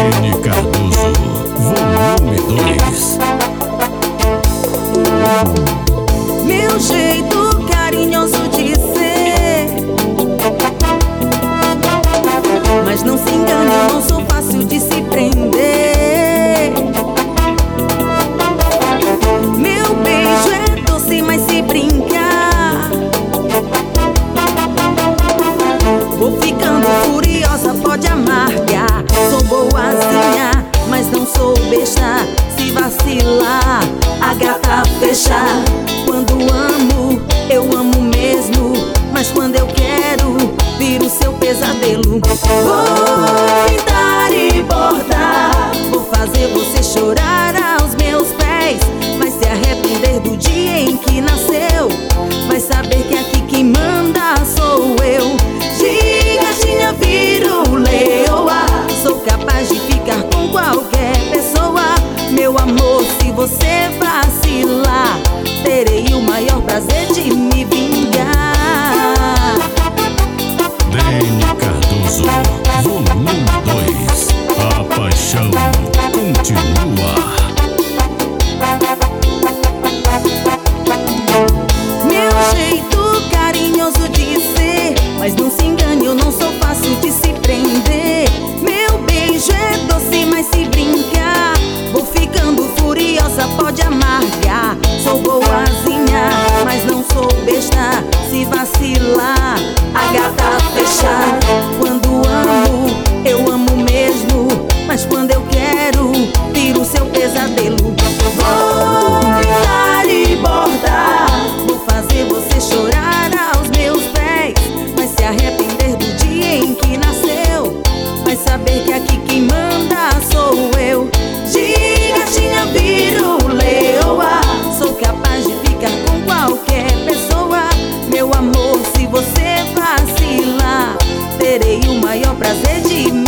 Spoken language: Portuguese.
Dene Cardoso, volume 2. Meu jeito carinhoso de ser, mas não se engane, eu não sou fácil de se prender. Meu beijo é doce, mas se brincar, vou ficando furiosa, pode amargar. Sou boazinha, mas não sou besta. Se vacilar, a gata fecha. Quando amo, eu amo mesmo, mas quando eu quero, viro seu pesadelo. Vou pintar e bordar, vou fazer você chorar aos meus pés. Vai se arrepender do dia em que nasceu, vai saber que aqui quem manda sou eu. Gigatinha, viro leoa, sou capaz de ficar com qualquer pessoa. Meu amor, se você vacilar, terei o maior prazer de me vingar. Dene Cardoso, volume 2. A paixão continua. Meu jeito carinhoso de ser, mas não se engane, eu não sou fácil de se prender. Meu beijo é doce, mas se brincar, vou ficando furiosa, pode amargar. Sou boazinha, mas não sou besta. Se vacilar, a gata fecha. Quando amo, eu amo mesmo, mas quando eu quero, viro seu pesadelo. Vou pintar e bordar, vou fazer você chorar aos meus pés. Vai se arrepender do dia em que nasceu, vai saber que aqui quem manda sou eu. Gigatinha, viro leoa, sou capaz de ficar com qualquer pessoa. Meu amor, se você vacilar, terei o maior prazer de me